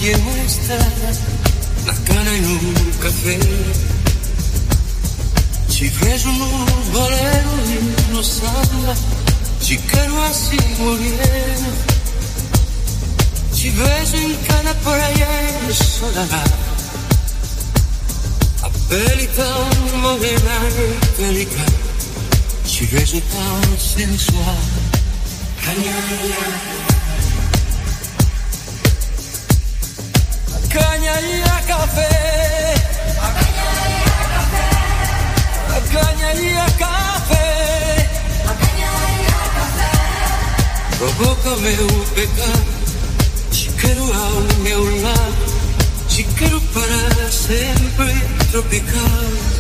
e uma estrada, na cana e no café. Te vejo no bolero e no samba, te quero assim, mulher. Te vejo em cada praia soledad, a pele tão morena e delicada, te vejo tão sensual. Caña y a café, a caña y a café, provoca meu pecado, te quero ao meu lado, te quero para sempre tropical.